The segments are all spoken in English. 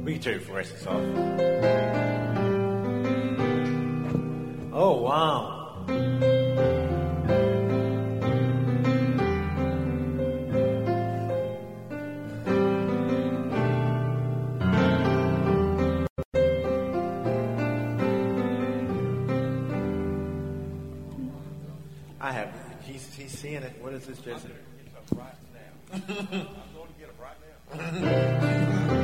Me too, for rest off. Oh, wow. I have. He's seeing it. What is this, Jason? Right now. I'm going to get it right now.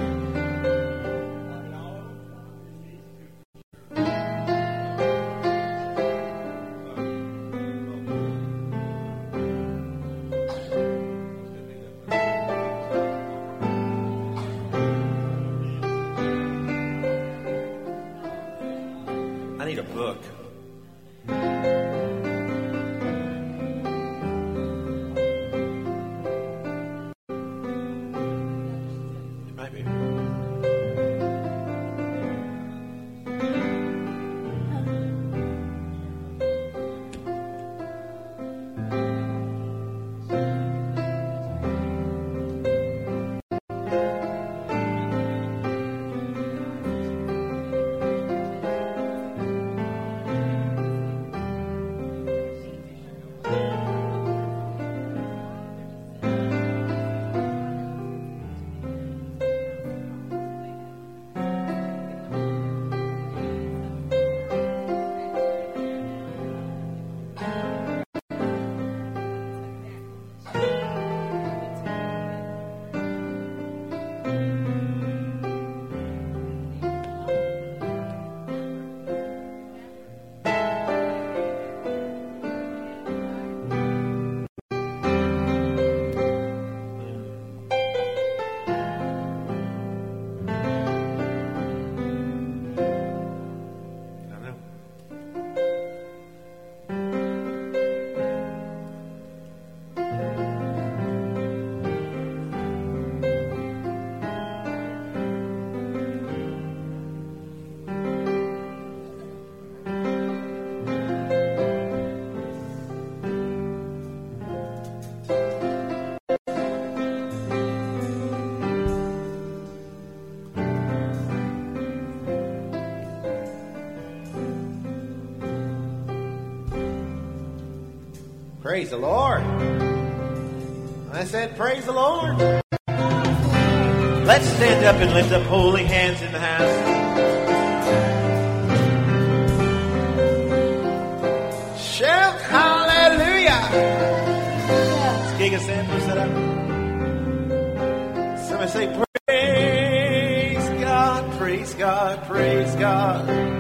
I need a book. Praise the Lord. I said, praise the Lord. Let's stand up and lift up holy hands in the house. Shout hallelujah. Let's gig us in. Push that up. Somebody say, praise God, praise God, praise God.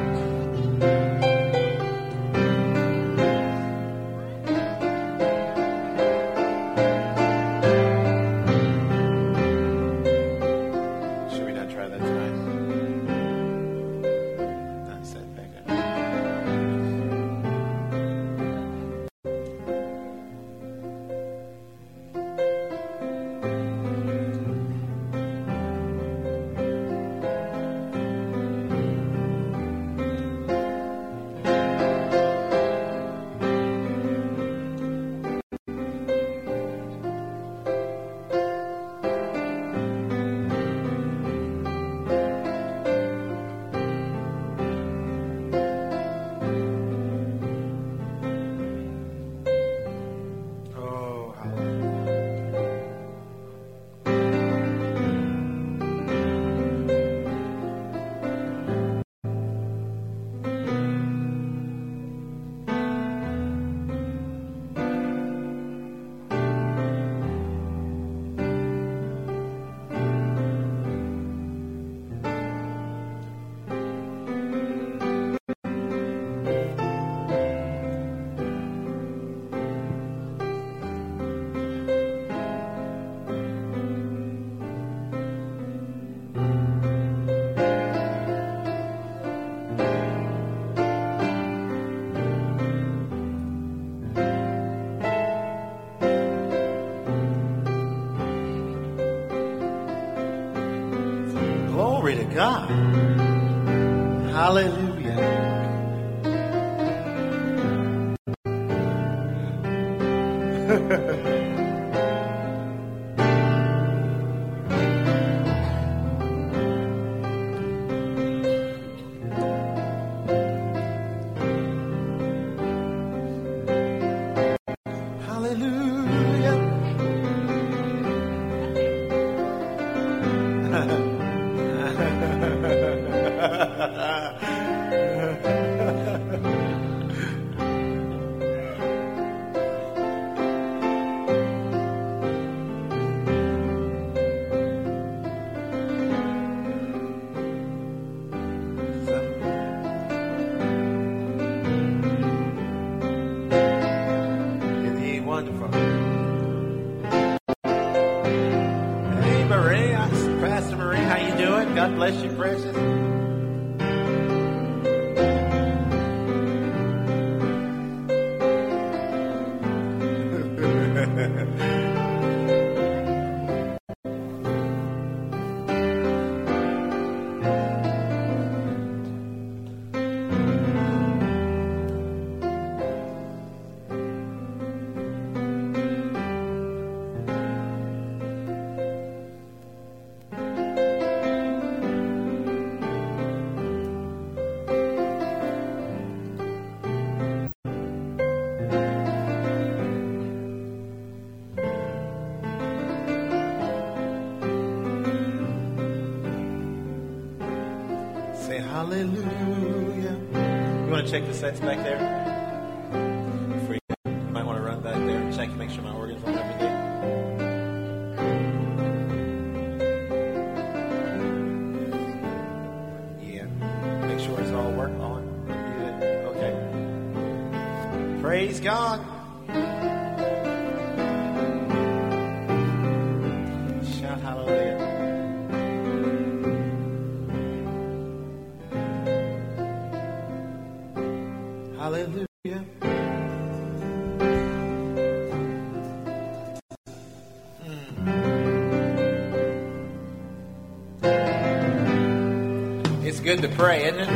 Glory to God. Hallelujah. God bless you, precious. Hallelujah. You want to check the sets back there? Before you might want to run back there and check and make sure my organ's on everything. Yeah. Make sure it's all working on. Okay. Praise God. Shout hallelujah. Hallelujah. It's good to pray, isn't it?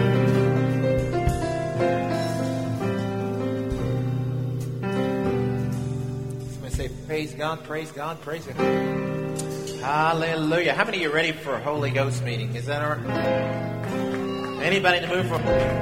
Somebody say, praise God, praise God, praise God. Hallelujah. How many of you are ready for a Holy Ghost meeting? Is that all right? Anybody in the mood for...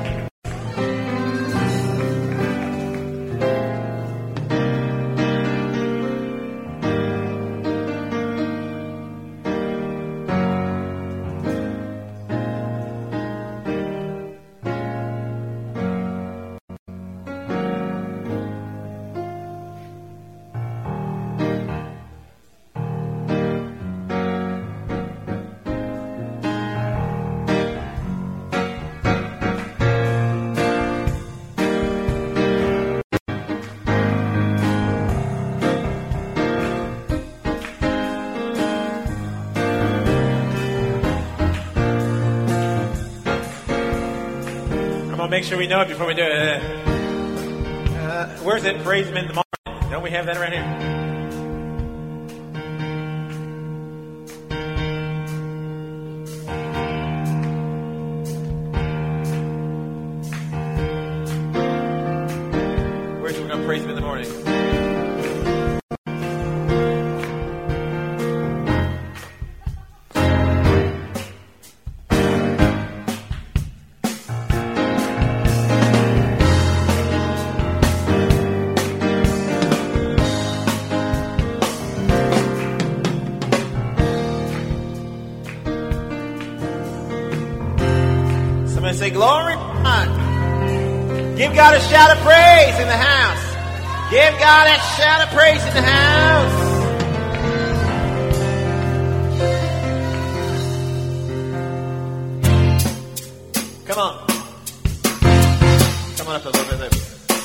Make sure we know it before we do it. Where's it? Praise Him in the morning. Don't we have that right here? Where's we going to praise Him in the morning? Say glory. Give God a shout of praise in the house. Give God a shout of praise in the house. Come on. Come on up a little bit there.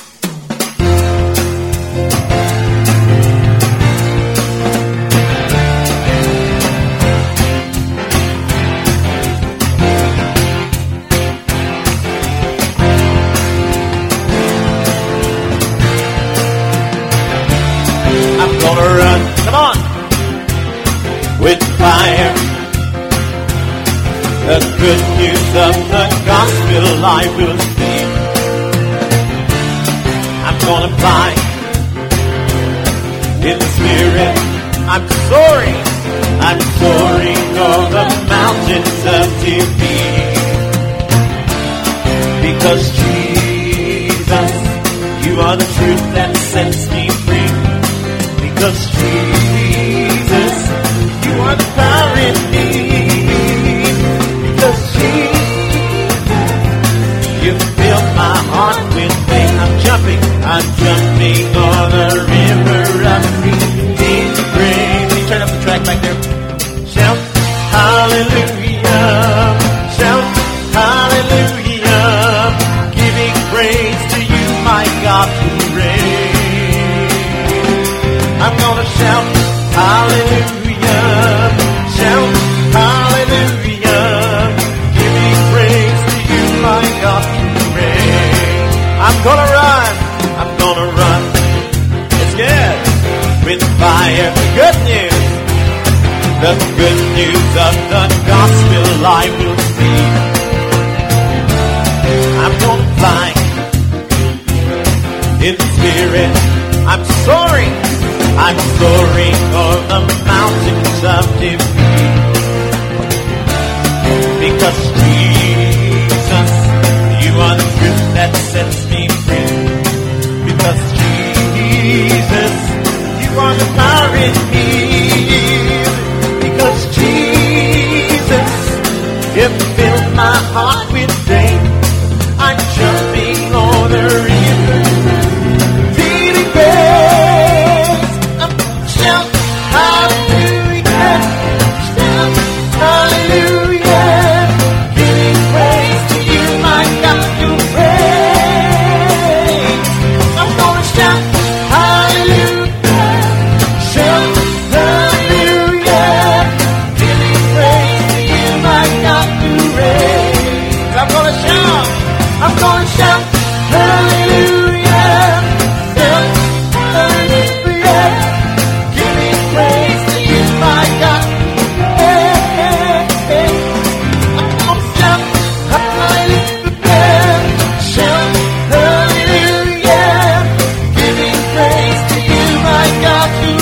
Gonna run, come on, with fire. The good news of the gospel I will speak. I'm gonna fly in the spirit. I'm soaring over mountains of defeat. Because Jesus, you are the truth that sets me free. Because Jesus, you are the power in me. I'm jumping on the river of redeeming grace. Can you turn up the track back there? Shout hallelujah, shout hallelujah, giving praise to you, my God, who reigns. I'm gonna shout hallelujah, shout hallelujah, giving praise to you, my God, who reigns. I'm gonna run, it's good, with fire, good news. The good news of the gospel I will speak. I'm gonna fly in the spirit. I'm soaring over the mountains of defeat. Because Jesus, you are the truth that sets me free. Because Jesus, you are the power in me. Because Jesus, you filled my heart with faith. I'm jumping on the river, feeling grace. I'm shouting hallelujah, shout hallelujah, giving praise to you, my God, you praise. I'm gonna shout hallelujah, shout hallelujah, giving praise to you, my God, you reign. I'm gonna shout hallelujah, shout hallelujah, giving praise to you, my God, you reign. I'm gonna shout hallelujah, shout hallelujah, giving praise to you, my God, who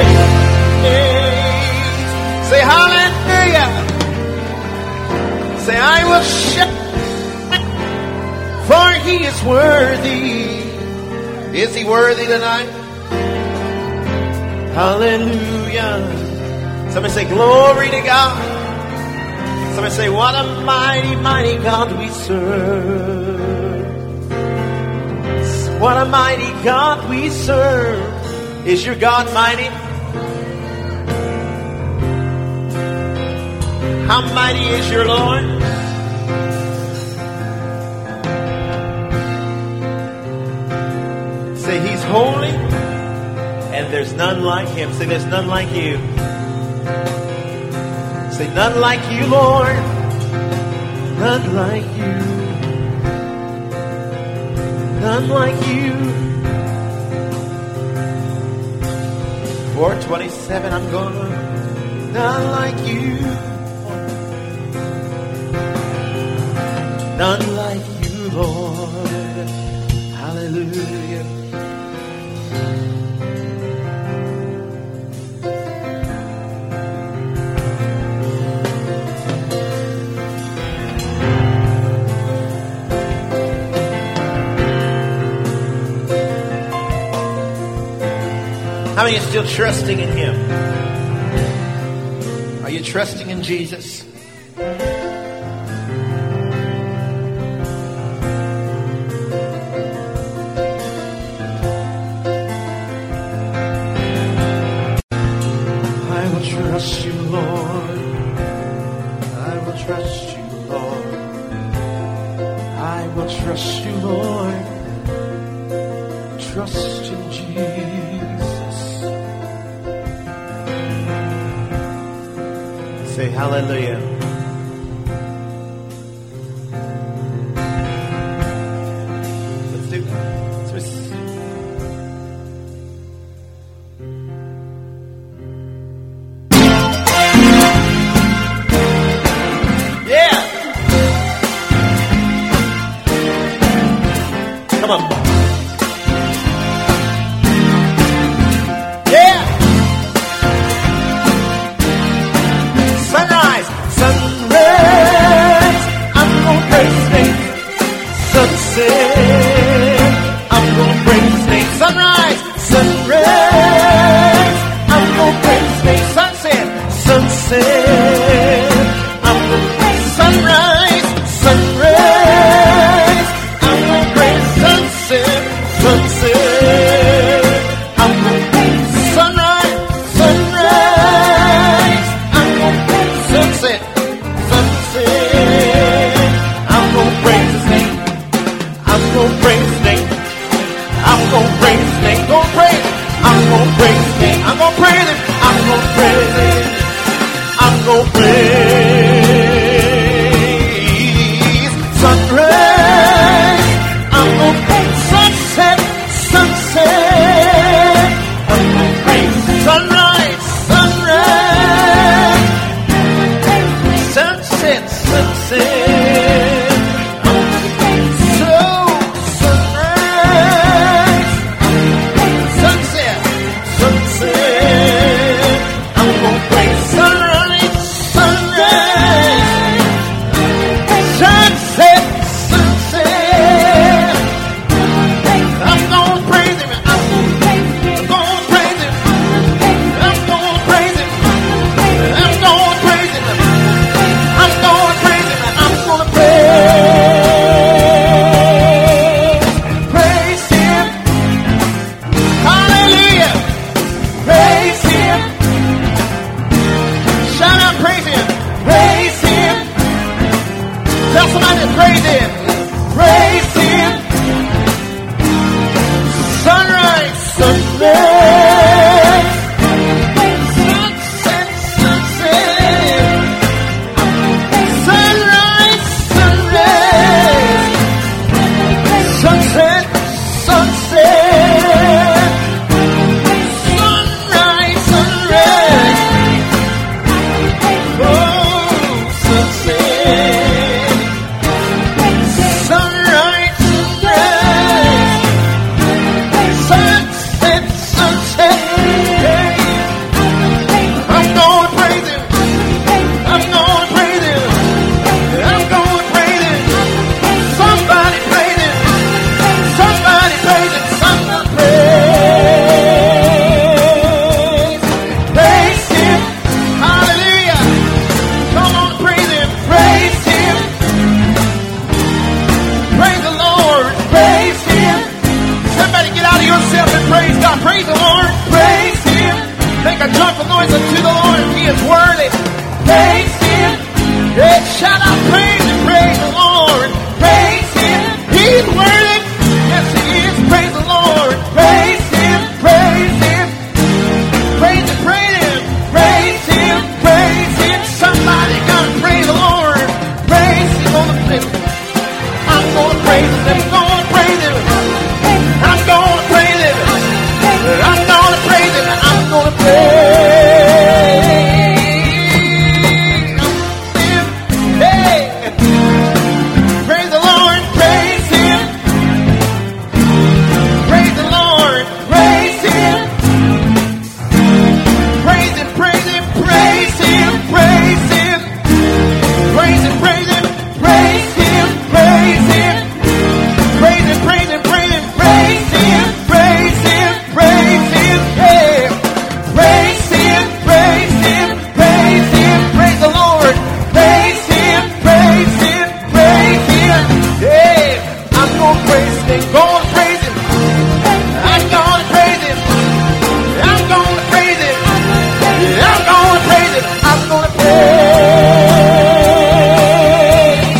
reigns. Say hallelujah. Say I will shout, for he is worthy. Is he worthy tonight? Hallelujah. Somebody say glory to God. Somebody say what a mighty, mighty God we serve. What a mighty God we serve. Is your God mighty? How mighty is your Lord? Say he's holy and there's none like him. Say there's none like you. Say none like you, Lord. None like you. None like you. 4:27, I'm gonna. None like you. None like you, Lord. Hallelujah. How many are still trusting in him? Are you trusting in Jesus? Trust you, Lord. I will trust you, Lord. I will trust you, Lord. Trust in Jesus. Say hallelujah. Let's do that. Come on. Yeah. Sunrise. gonna praise. Sunrise, I'm gonna praise. Sunset, sunset, I'm gonna praise. Sunrise, sunrise, sunset, sunset, I'm gonna praise. So, sunrise, sunset, sunset, I'm gonna praise. Sunrise, sunrise, sunset, sunset, I'm gonna praise him. I'm gonna praise him. I'm gonna praise him. I'm gonna praise him. I'm gonna praise him. I'm gonna praise him. Hallelujah. Praise him. Shout out, praise him. Praise him. Tell somebody to praise him. Praise him. Sunrise, sunset, sunset, sunset, sunrise, sunrise, sunset, sunset, sunrise, sunrise, oh, sunset, sunrise, sunrise, sunset, sunset, hey. I'm gonna praise him. I'm gonna praise him. I'm gonna praise him. Somebody praise him. Somebody praise him. Somebody praise. Praise him. Hallelujah. Come on, praise him. Praise him. Praise the Lord. Praise him. Somebody get out of yourself and praise God. Praise the Lord. Praise him. Make a joyful noise unto the Lord. He is worthy. Praise him. Yeah, shout out praise and praise the Lord. Praise him. He's worthy. Yes, he is. Praise the Lord. Praise him. Praise him. Praise him. Praise him. Praise him. Praise him. Somebody gotta praise the Lord. Praise him on the flip. I'm gonna praise him. I'm gonna praise him. I'm gonna praise him. I'm gonna praise him. I'm gonna praise him. Hey, praise the Lord. Praise him. Praise the Lord. Praise him. Praise him. Praise him. Praise him. Praise him. Praise him. Praise him. Praise him. Praise him. Praise him, praise him, praise him, praise him, praise him, praise him, yeah. Praise him, praise him, praise him, praise the Lord. Praise him, praise him, praise him, yeah. I'm gonna praise him, gonna praise him. I'm gonna praise him. I'm gonna praise him. I'm gonna praise him. I'm gonna praise.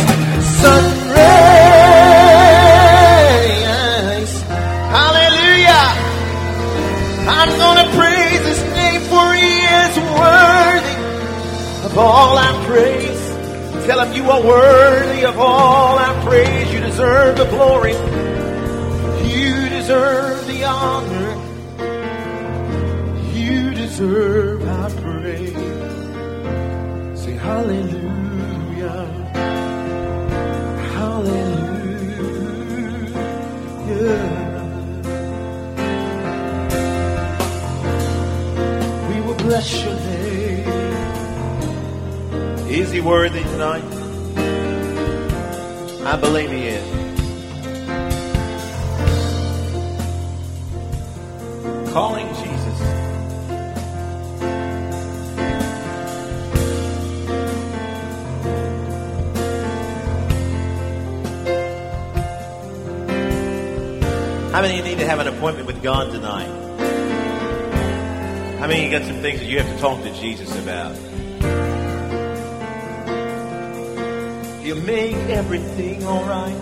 Sunrise. Hallelujah. I'm gonna praise his name, for he is worthy of all our praise. Tell him you are worthy of all our praise. You deserve the glory. You deserve the honor. You deserve our praise. Say hallelujah. Hallelujah. We will bless your name. Is he worthy tonight? I believe he is. Calling Jesus. How many of you need to have an appointment with God tonight? How many of you got some things that you have to talk to Jesus about? He'll make everything all right.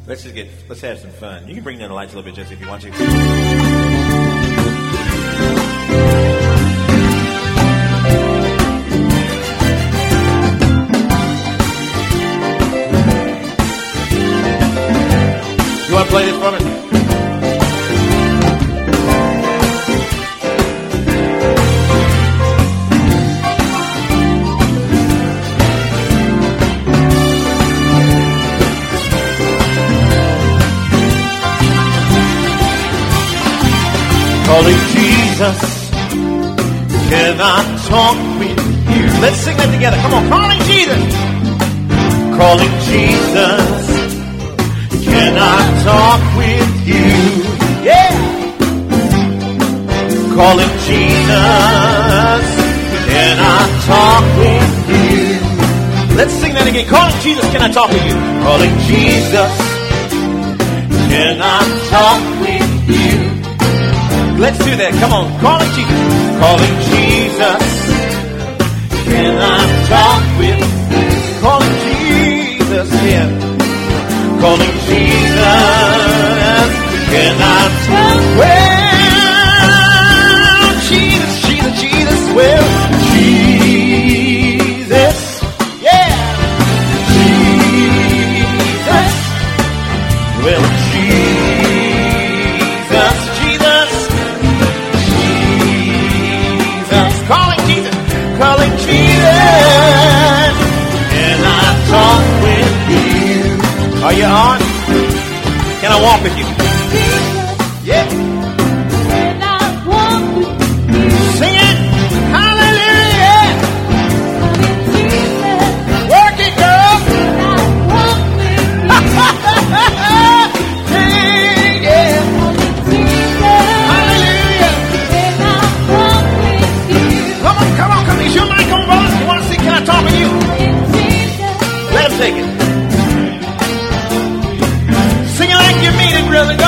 Let's have some fun. You can bring down the lights a little bit, Jesse, if you want to. You want to play this for me? Calling Jesus, can I talk with you? Let's sing that together. Come on, calling Jesus. Calling Jesus, can I talk with you? Yeah. Calling Jesus, can I talk with you? Let's sing that again. Calling Jesus, can I talk with you? Calling Jesus, can I talk with you? Let's do that. Come on. Calling Jesus. Calling Jesus, can I talk with you? Calling Jesus, yeah. Calling Jesus, can I talk? Well, Jesus, well, Jesus, yeah, Jesus, well, Jesus, calling Jesus, can I talk with you? Are you on? Can I walk with you? Yeah. Can I walk with you? Sing it. Hallelujah. Work it, girl. Can I walk with you? Hey, yeah. Hallelujah. Can I walk with you? Come on. Is your mic on, brother? You want to see? Can I talk with you? Let him take it. Sing it like you mean it, brother.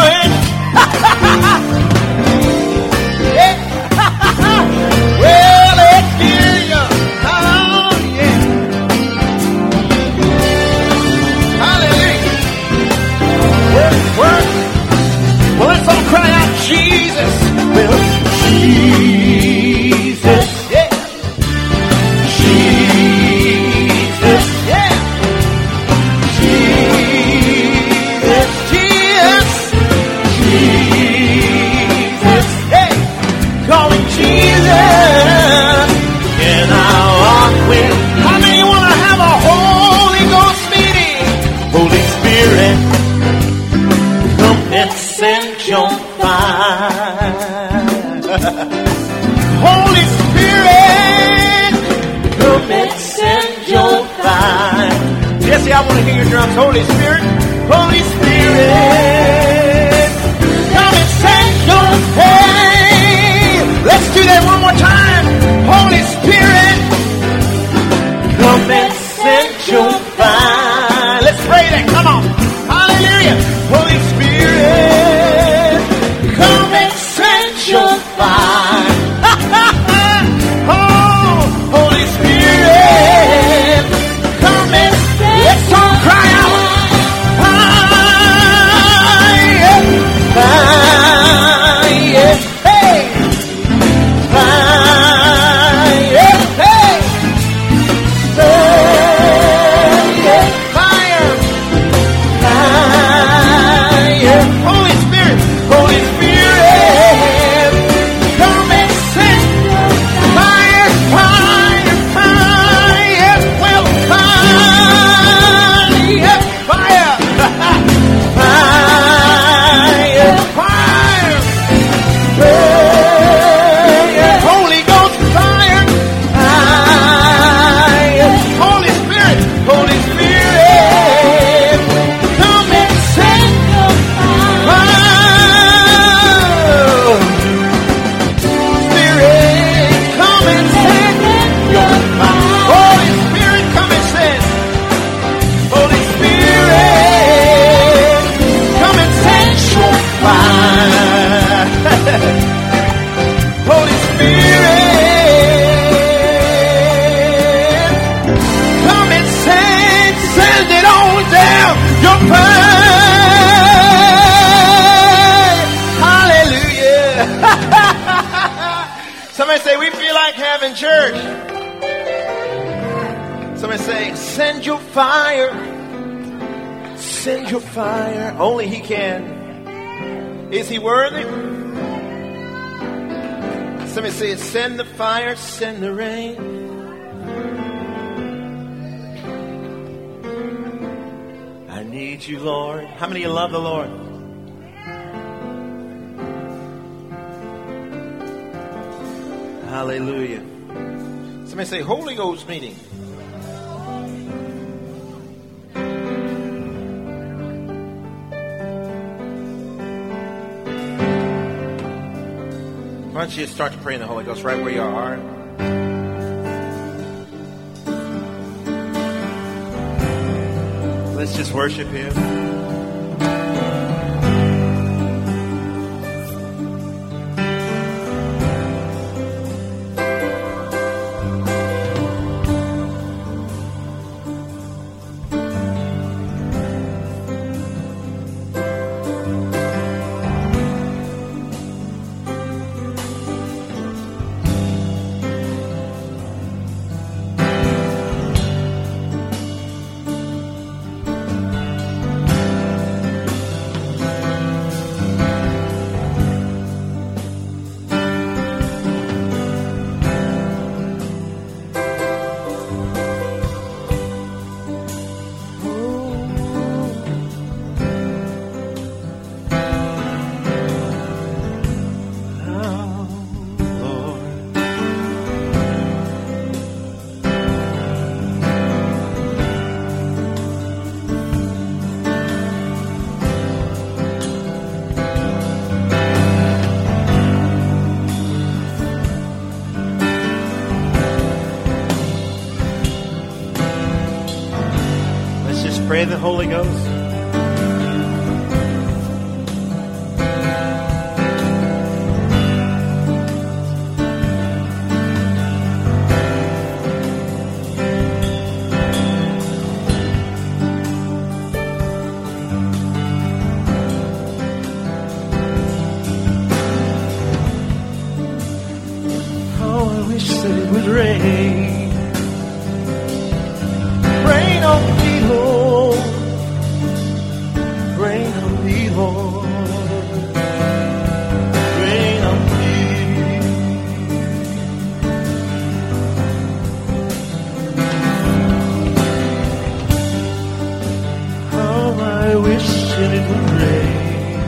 having church. Somebody say, send your fire. Send your fire. Only He can. Is He worthy? Somebody say, send the fire, send the rain. I need you, Lord. How many of you love the Lord? Hallelujah. Somebody say, Holy Ghost meeting. Why don't you start to pray in the Holy Ghost right where you are? Let's just worship Him. Pray the Holy Ghost. Oh, I wish that it would rain. Rain on me, Lord. Rain on me, Lord. Rain on me. Oh, I wish that it would rain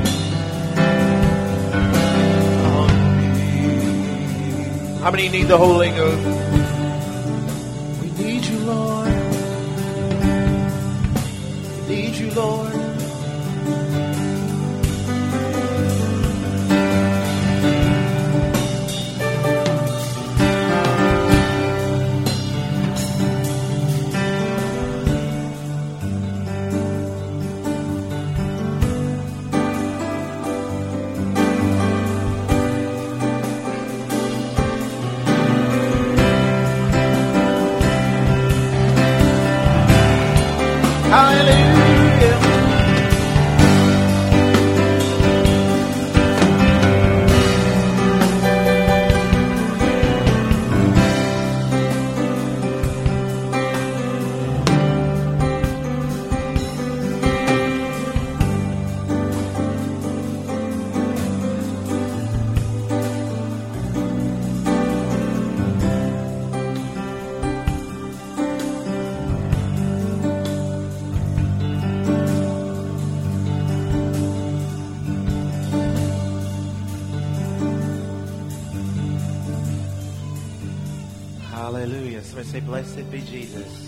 on me. How many need the Holy Ghost? We need you, Lord. We need you, Lord. Hallelujah. Hallelujah. Somebody say, blessed be Jesus.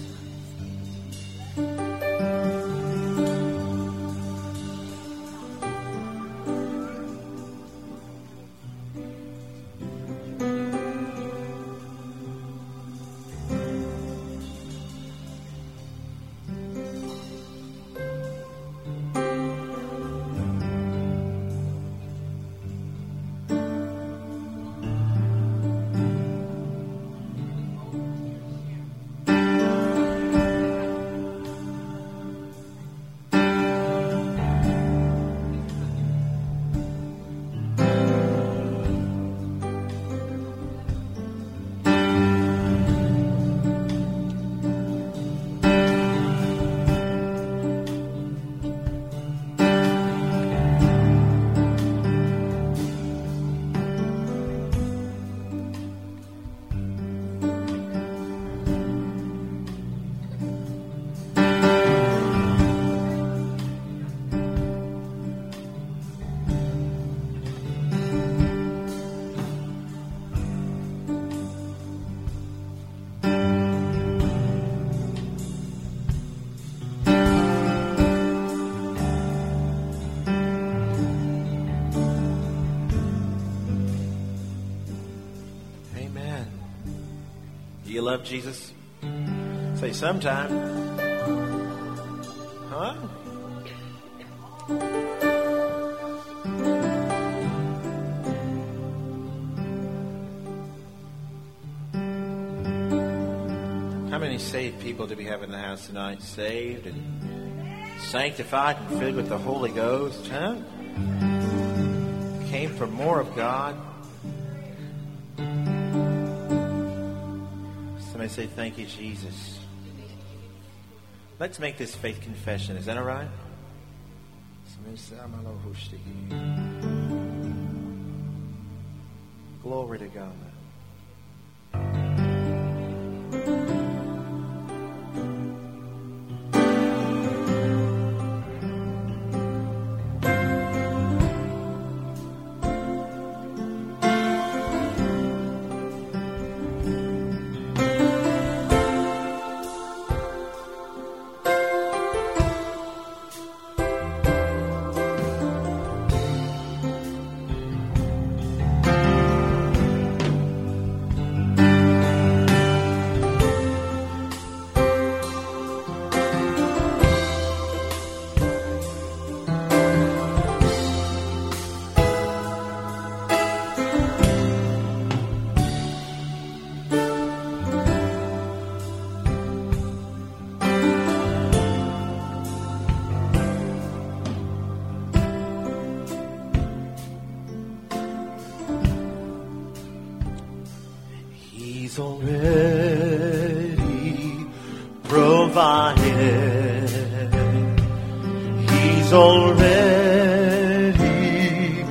you love Jesus? Say sometime. Huh? How many saved people do we have in the house tonight? Saved and sanctified and filled with the Holy Ghost, huh? Came for more of God. Somebody say, thank you, Jesus. Let's make this faith confession. Is that all right? Glory to God. He's already provided. He's already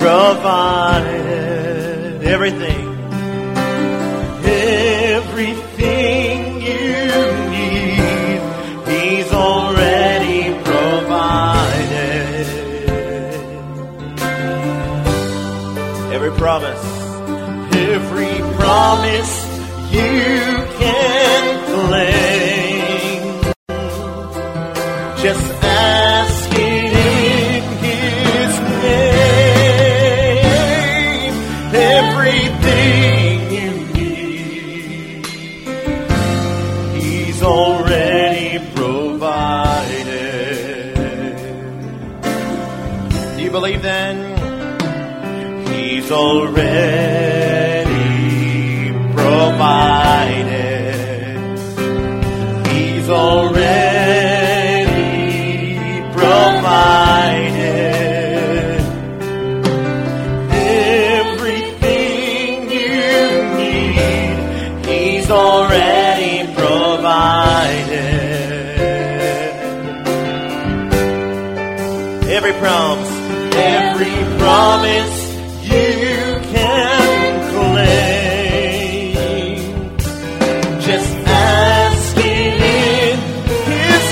provided everything. Everything you need, He's already provided. Every promise you can claim. Just ask it in His name. Everything you need, He's already provided. Do you believe then? He's already provided. He's already provided. Everything you need, He's already provided. Every promise you can claim. Just ask it in His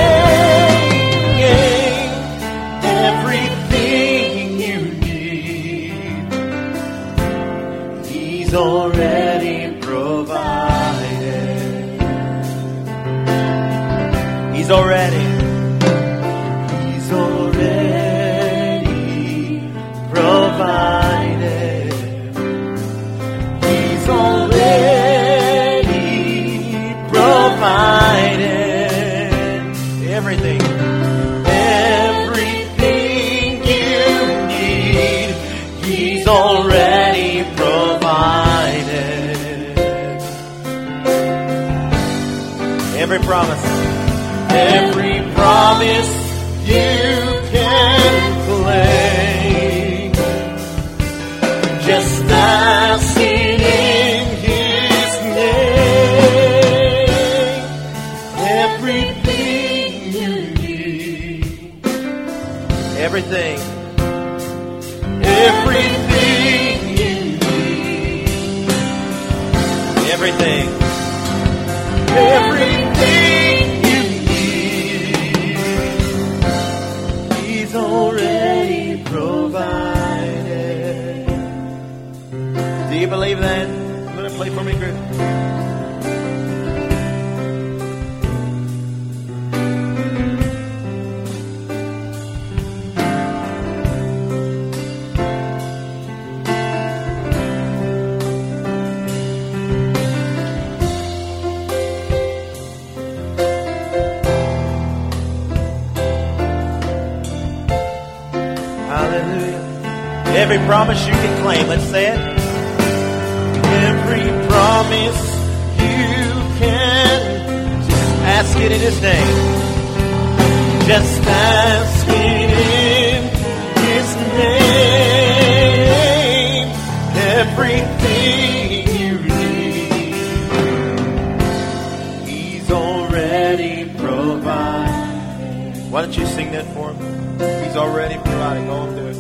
name. Everything you need, He's already provided. He's already provided. He's already provided everything you need. He's already provided. Every promise you can claim. Just ask it in His name. Everything you need, everything you need, everything you need, He's already provided. Do you believe that? I'm going to play for me, group. Every promise you can claim. Let's say it. Every promise you can. Just ask it in His name. Just ask it in His name. Everything you need, He's already provided. Why don't you sing that for Him? He's already provided. Go on through it.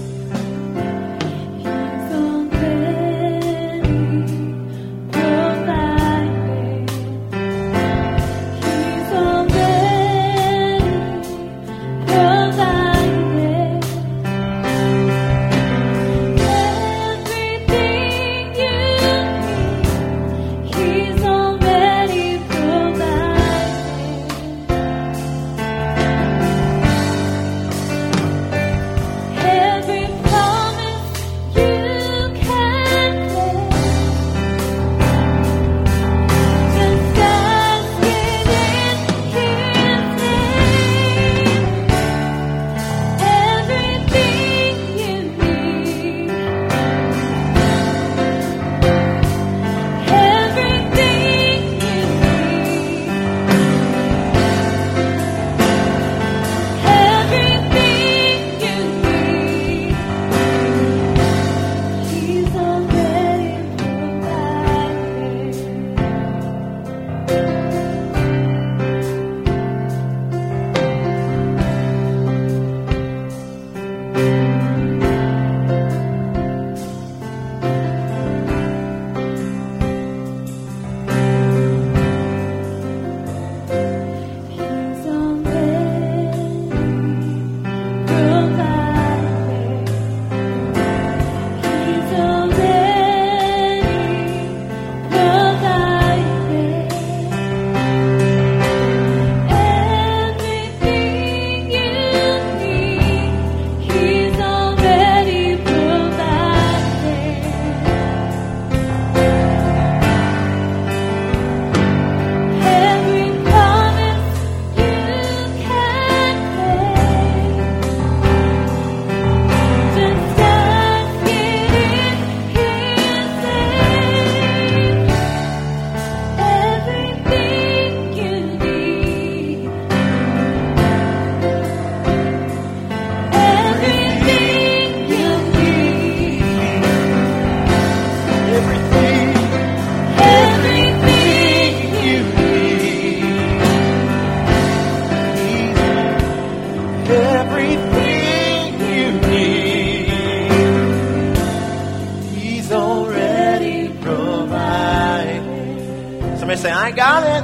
Say, I got it.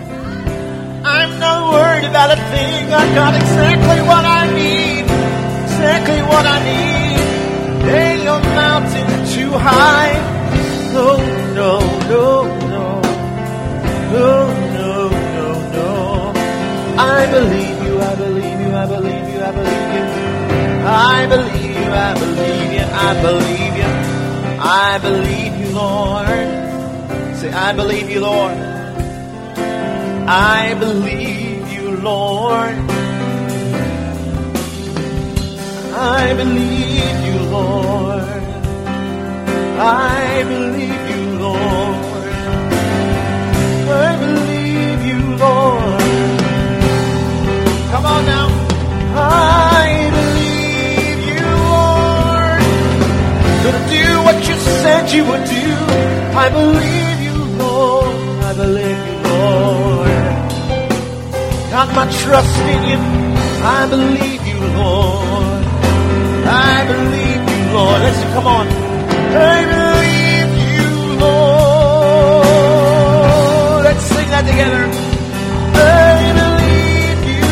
I'm not worried about a thing. I got exactly what I need. Exactly what I need. Ain't your mountain too high? No, no, no, no. No, no, no, no. I believe you, I believe you, I believe you, I believe you. I believe you, I believe you, I believe you. I believe you, Lord. Say, I believe you, Lord. I believe you, Lord. I believe you, Lord. I believe you, Lord. I believe you, Lord. Come on now. I believe you, Lord. Gonna do what you said you would do. I believe you, Lord. I believe you, Lord. Got my trust in you. I believe you, Lord. I believe you, Lord. Listen, come on. I believe you, Lord. Let's sing that together. I believe you,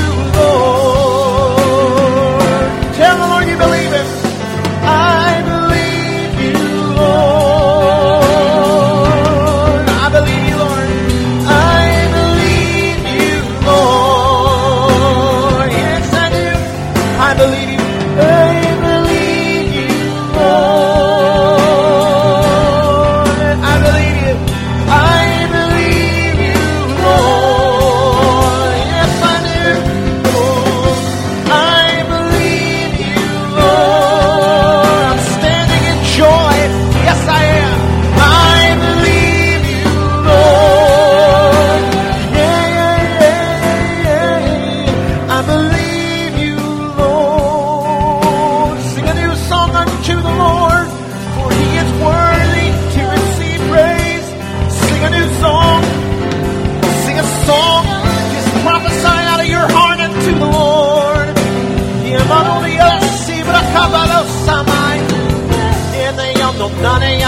Lord. Tell the Lord you believe Him. I believe you, Lord. I believe you, Lord. I believe you, Lord. Yes, I do. I believe you. I believe you, Lord.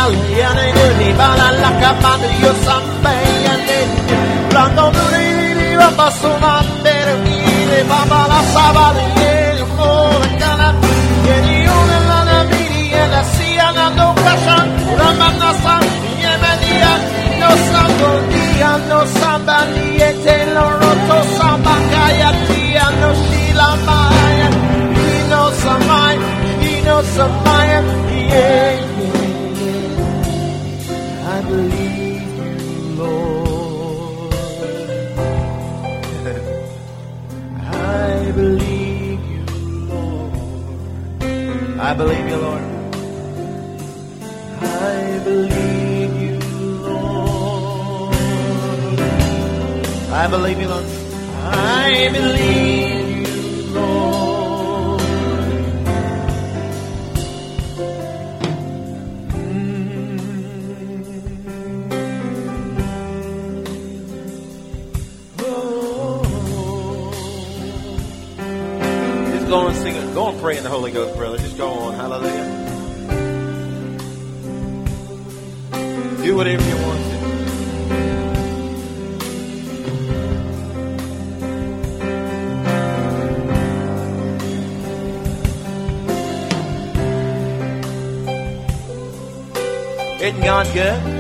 I believe you, Lord. I believe you, Lord. I believe you, Lord. I believe you, Lord. I believe you, Lord. I believe you, Lord. Go and sing it. Go and pray in the Holy Ghost, brother. Just go on. Hallelujah. Do whatever you want to. Isn't God good?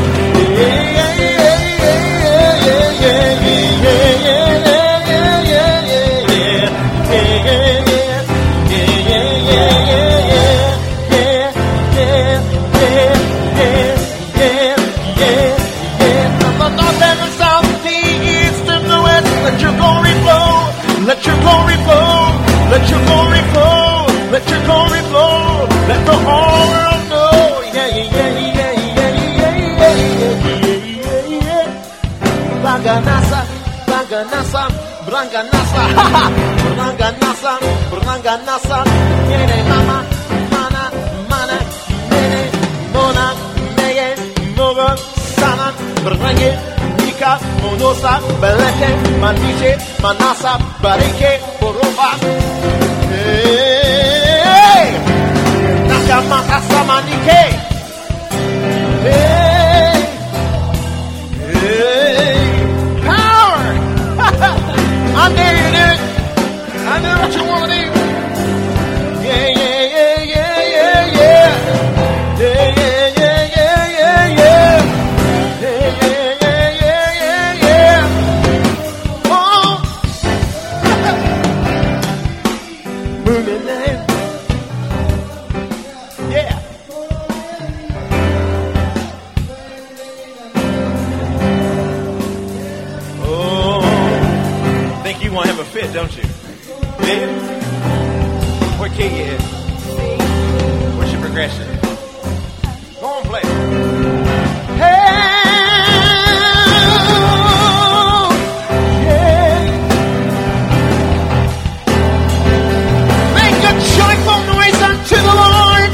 Yeah. Branganasa, Branganasa, Branganasa, Branganasa, Nene Mama, Mana, Mana, Nene, Mona, Meye, Moga, Sana, Brange, Nika, Monosa, Belete, Maniche, Manasa, Barike, Boroba. Hey! Nakamakasa Manike. Hey! Hey! Power! I dare you to do it. I know what you want to do. Yeah, yeah, yeah, yeah, yeah, yeah. Yeah, yeah, yeah, yeah, yeah, yeah. Yeah, yeah, yeah, yeah, yeah, yeah. Oh! Moving there. Yeah. Think you want to have a fit, don't you? Yeah? What key you hit? What's your progression? Go on, play. Hey, yeah. Make a joyful noise unto the Lord.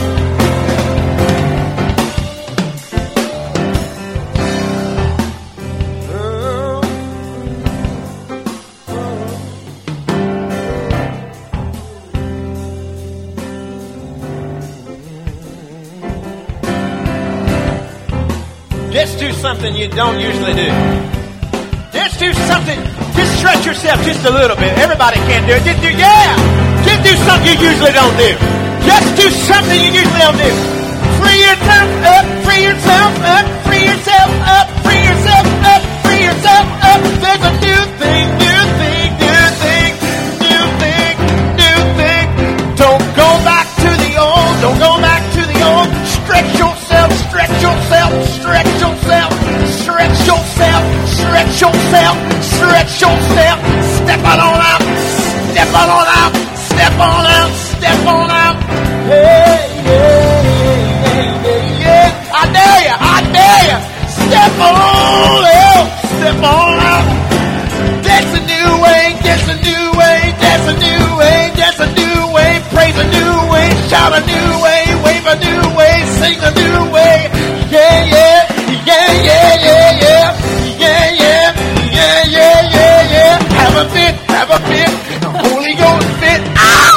Just do something you don't usually do. Just do something. Just stretch yourself just a little bit. Everybody can do it. Just do, yeah. Just do something you usually don't do. Just do something you usually don't do. Free yourself up. Free yourself up. Free yourself up. Free yourself up. Free yourself up. There's a new thing, new thing, new thing, new thing, new thing. Don't go back to the old. Don't go back to the old. Stretch yourself. Stretch yourself. Stretch yourself. Stretch yourself. Stretch yourself. Stretch yourself. Step on out. Step on out. Step on out. Step on out. Hey, yeah, yeah, yeah, yeah. I dare you. I dare you. Step on out. Step on out. That's a new way. That's a new way. That's a new way. That's a new way. Praise a new way. Shout a new way. Wave a new way. Sing a new way. Yeah, yeah. Yeah, yeah, yeah, yeah. Yeah, yeah. Yeah, yeah, yeah, yeah. Have a fit. Have a fit. The Holy Ghost fit. Ow!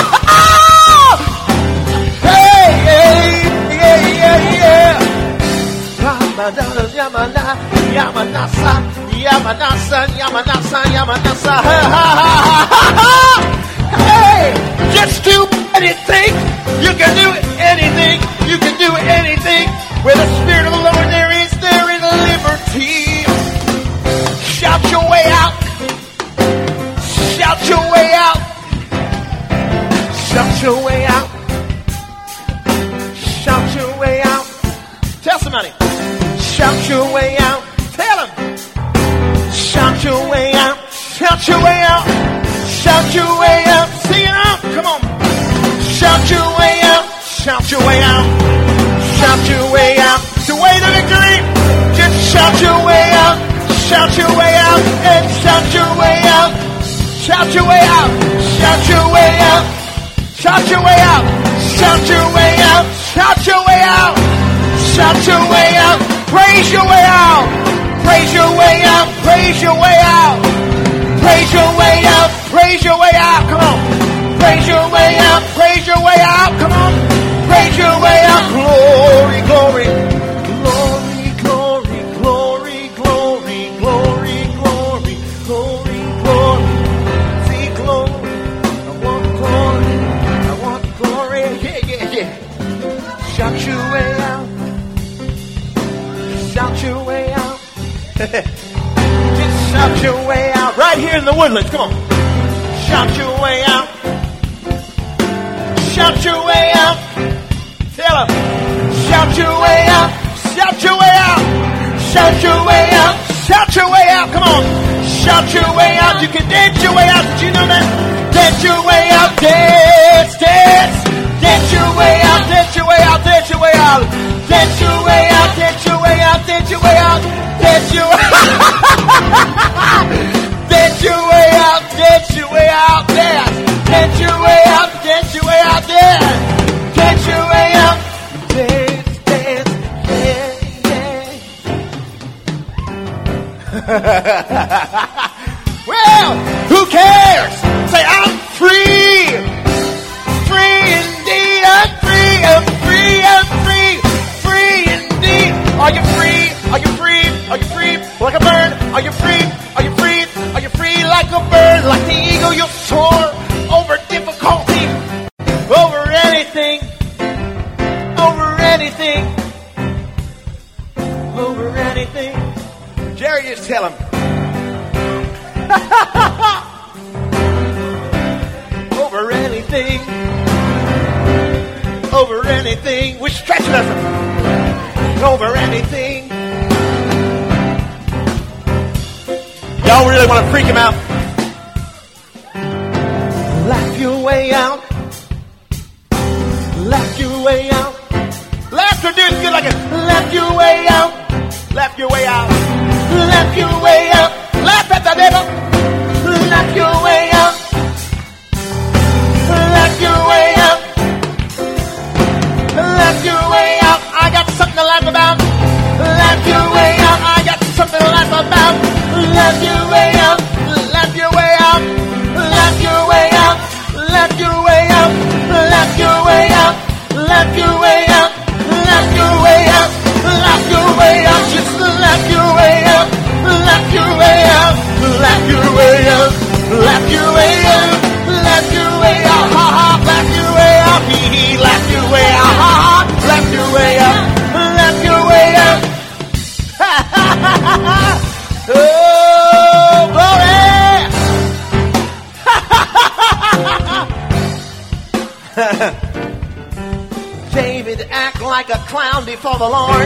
Hey, hey. Yeah, yeah, yeah. Yamana, Yamanasa, Yamanasa, Yamanasa, Yamanasa. Ha, ha, ha, ha, ha. Hey, just do anything. You can do anything. You can do anything. Where the Spirit of the Lord there is liberty. Shout your way out. Shout your way out. Shout your way out. Shout your way out. Tell somebody. Shout your way out. Tell them. Shout your way out. Shout your way out. Shout your way out. Sing it out. Come on. Shout your way out. Shout your way out. Shout your way out. The way to victory. Just shout your way out. Shout your way out. And shout your way out. Shout your way out. Shout your way out. Shout your way out. Shout your way out. Shout your way out. Shout your way out. Praise your way out. Praise your way out. Praise your way out. Praise your way out. Praise your way out. Come on. Praise your way out. Praise your way out. Come on. Praise your way out. Glory, glory. Glory, glory, glory, glory, glory, glory, glory, glory. See glory. I want glory. I want glory. Yeah, yeah, yeah. Shout your way out. Shout your way out. Just shout your way out. Right here in the woodlands. Come on. Shout your way out. Shout your way out. Tell them. Shout your way out. Shout your way out. Shout your way out. Shout your way out. Come on. Shout your way out. You can dance your way out. Did you know that? Dance your way out. Dance, dance. Dance your way out. Dance your way out. Dance your way out. Dance your way out. Dance your way out. Dance your way out. Dance your way out. out there. Get your way out. Get your way out there. Get your way out. Dance, dance, yeah. Well, who cares? Say, I'm free. Free indeed. I'm free. I'm free. I'm free. Free indeed. Are you free? Are you free? Are you free like a bird? Are you free? Are you free? Are you free like a bird? Like the eagle you'll soar over difficulty. Over anything. Over anything. Over anything. Jerry, just tell him. Over anything. Over anything. We stretch lesson. Over anything. Y'all really want to freak him out? Laugh your way out. Laugh your way out. Laughter dude's good like it. Laugh your way out. Laugh your way out. Laugh your way out. Laugh at the devil. Laugh your way out. Laugh your way out. Laugh your way out. I got something to laugh about. Laugh your way out. I got something to laugh about. Laugh your way out. Laugh your way out. Laugh your way out. Laugh your way out. Laugh your way out. Laugh your way out. Laugh your way out. Laugh your way out. Just laugh your way out. Laugh your way out. Laugh your way out. Laugh your way out. Laugh your way out. Ha ha. Laugh your way out. Hee hee. Laugh your way out. Ha ha. Laugh your way out. Laugh your way out. Ha ha ha ha. Oh, glory. Ha ha ha ha ha. David act like a clown before the Lord.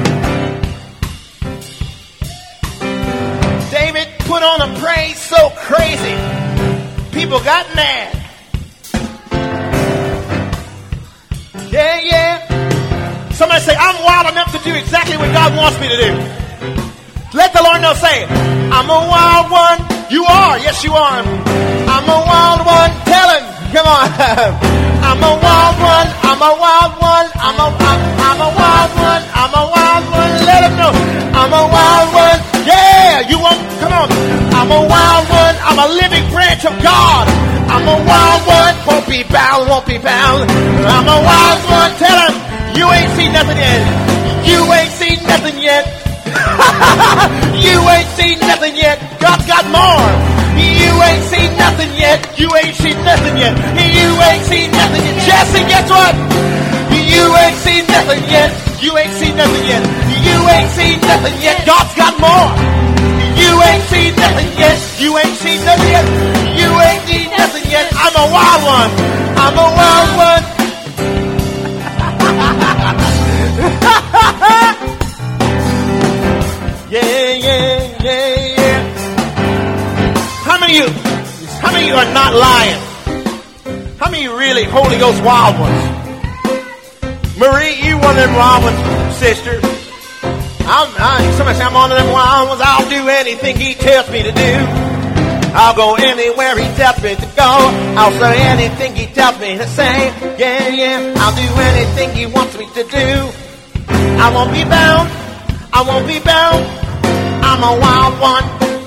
David put on a praise so crazy, people got mad. Yeah, yeah. Somebody say, I'm wild enough to do exactly what God wants me to do. Let the Lord know, say, I'm a wild one. You are, yes you are. I'm a wild one. Tell him, come on. I'm a wild one. I'm a wild one. I'm a wild one. I'm a wild one. Let him know. I'm a wild one. Yeah, you won't. Come on. I'm a wild one. I'm a living branch of God. I'm a wild one. Won't be bound. Won't be bound. I'm a wild one. Tell him you ain't seen nothing yet. You ain't seen nothing yet. You ain't seen nothing yet. God's got more. You ain't seen nothing yet. You ain't seen nothing yet. You ain't seen nothing yet. Jesse, guess what? You ain't seen nothing yet. You ain't seen nothing yet. You ain't seen nothing yet. God's got more. You ain't seen nothing yet. You ain't seen nothing yet. You ain't seen nothing yet. I'm a wild one. I'm a wild one. Yeah, yeah, yeah, yeah. How many of you are not lying? How many of you really Holy Ghost wild ones? Marie, you one of them wild ones, sister. Somebody say I'm one of them wild ones. I'll do anything he tells me to do. I'll go anywhere he tells me to go. I'll say anything he tells me to say. Yeah, yeah. I'll do anything he wants me to do. I won't be bound. I won't be bound. I'm a wild one.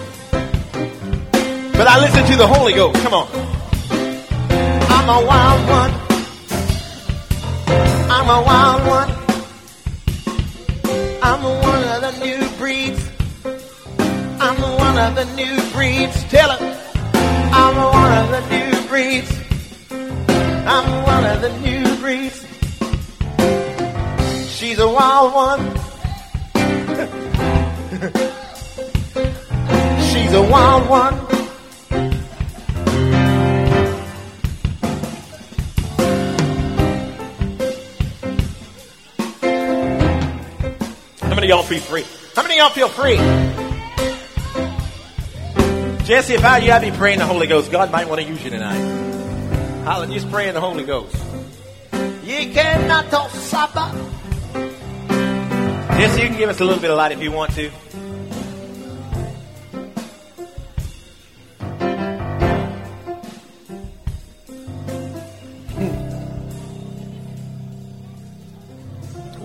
But I listen to the Holy Ghost. Come on. I'm a wild one. I'm a wild one. I'm one of the new breeds. I'm one of the new breeds. Tell it. I'm one of the new breeds. I'm one of the new breeds. She's a wild one. She's a wild one. How many of y'all feel free? How many of y'all feel free? Jesse, if I were you, I'd be praying the Holy Ghost. God might want to use you tonight. Hallelujah. Just praying the Holy Ghost. You cannot talk supper. Jesse, you can give us a little bit of light if you want to.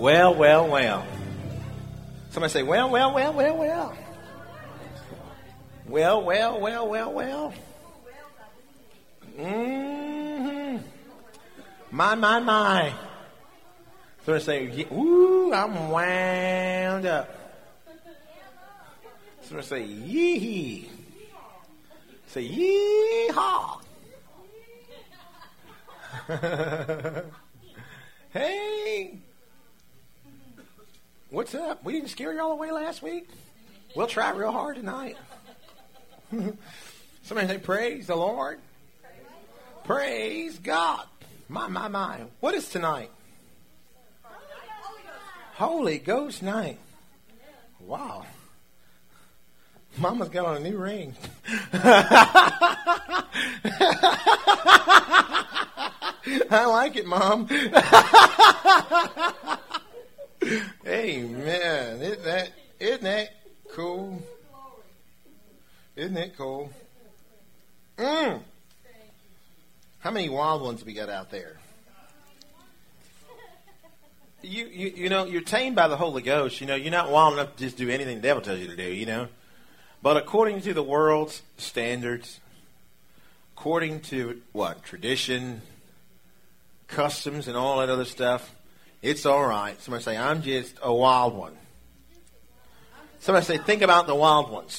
Well, well, well. Somebody say, well, well, well, well, well. Well, well, well, well, well. Mm-hmm. My. Somebody say, ooh, I'm wound up. Somebody say, yee. Say, yee-haw. Hey. What's up? We didn't scare you all away last week? We'll try real hard tonight. Somebody say, praise the Lord. Praise God. My. What is tonight? Holy Ghost night. Wow. Mama's got on a new ring. I like it, Mom. Amen. Isn't that cool? Isn't it cool? How many wild ones we got out there? You know, you're tamed by the Holy Ghost. You know, you're not wild enough to just do anything the devil tells you to do, you know. But according to the world's standards, according to what? Tradition, customs, and all that other stuff, it's all right. Somebody say, I'm just a wild one. Somebody say, think about the wild ones.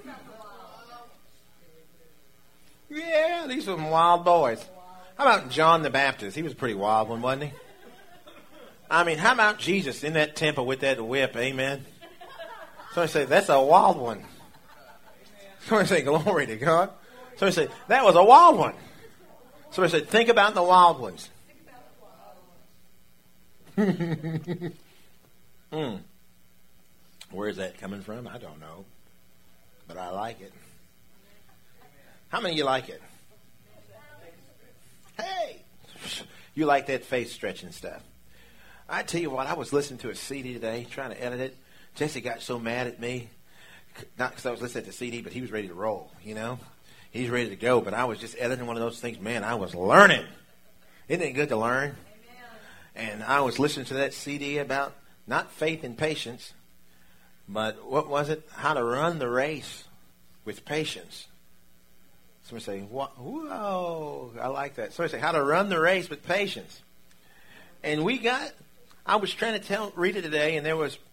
Yeah, these were some wild boys. How about John the Baptist? He was a pretty wild one, wasn't he? I mean, how about Jesus in that temple with that whip? Amen. Somebody say, that's a wild one. Somebody say, glory to God. Somebody say, that was a wild one. Somebody say, think about the wild ones. Where's that coming from? I don't know. But I like it. How many of you like it? Hey! You like that face stretching stuff. I tell you what, I was listening to a CD today, trying to edit it. Jesse got so mad at me. Not because I was listening to the CD, but he was ready to roll, you know. He's ready to go, but I was just editing one of those things. Man, I was learning. Isn't it good to learn? And I was listening to that CD about not faith and patience, but what was it? How to run the race with patience. Somebody say, whoa, I like that. Somebody say, how to run the race with patience. And I was trying to read it today, and there was